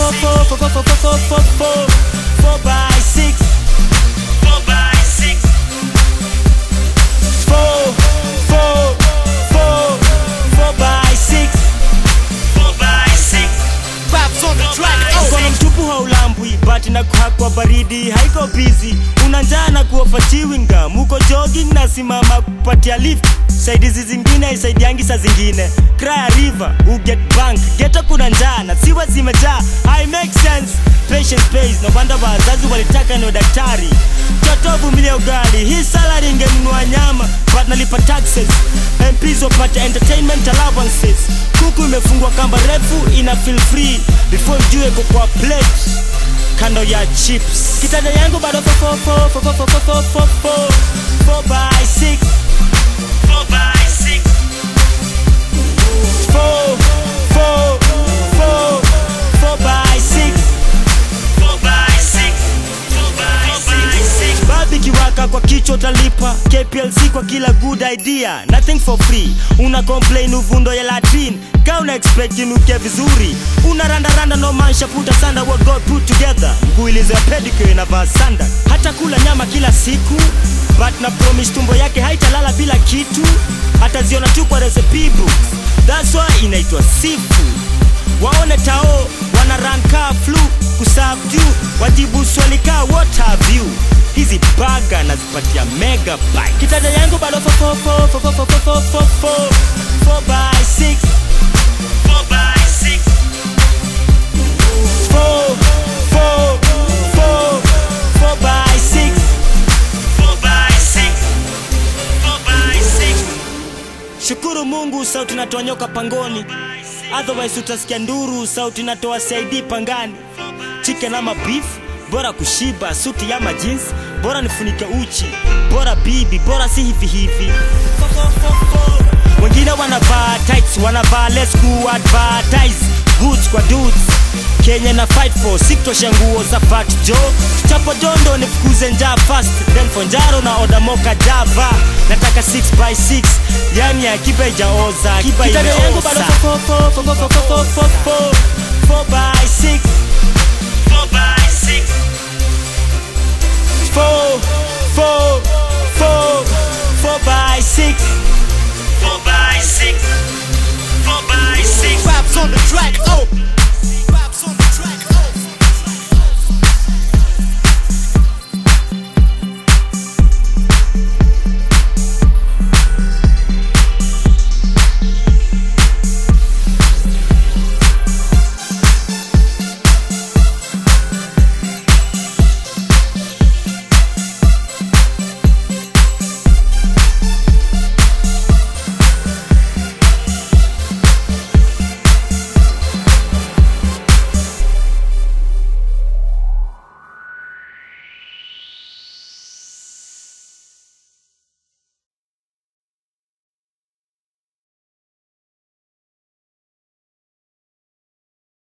4x6. 4x6. 4x6. 4x6. Vibes on the track. Mkono mtupu haulambwi, bati na kwa baridi haiko busy. Una njaa na kuofa chewing gum, uko jogging na simama kupatia lift. Side hizi zingine isaidiangi saa zingine. Cry a river, who get bank. Geta kuna njaa na siwa zimejaa. I make sense, patience pays. No wonder wazazi walitaka ni daktari. Toto vumilia ugali, hii salary ingenunua nyama, but nalipa taxes. MPs wapata entertainment allowances. Kuku imefungwa kamba refu, ina feel free. Before ujue kwa plate kando ya chips. Kitanda yangu bado 4x6. 4x6. 4x6. 4x6. Babi kiwaka kwa kichwa utalipa. KPLC kwa kila good idea. Nothing for free. Una complain uvundo ya latrine. Ka una expect inuke vizuri. Una randa no mansha puta sanda what God put together. Mguilize ya pedicure na vaa sanda. Hata kula nyama kila siku, but na promise tumbo yake haitalala bila kitu. Hata ziona tu kwa recipe books. That's why inaitwa seafood. Waone tao wana run car flu kusubdue. Wajibu swali ka what have you. Hizi baga nazipatia megabyte. Kitanda yangu bado 4x6. 4x6. 4x6. 4x6. Shukuru Mungu sauti natoa nyoka pangoni. Otherwise utasikia nduru sauti natoa CID pangani. Chicken ama beef, bora kushiba. Suti ama jeans, bora nifunike uchi. Bora bibi, bora si hivi. Wengine wanavaa tights, wanavaa less ku advertise goods kwa dudes. Kenya na fight for siktosha nguo za Fat Joe. Chapo jondo nifukuze njaa fast. Then fonjaro na order moka java. Nataka 6x6, yani ya kiba ijaoza. Kiba imeoza 4x6. 4x6. 4x6. 4x6. 4x6. Vibes on the track.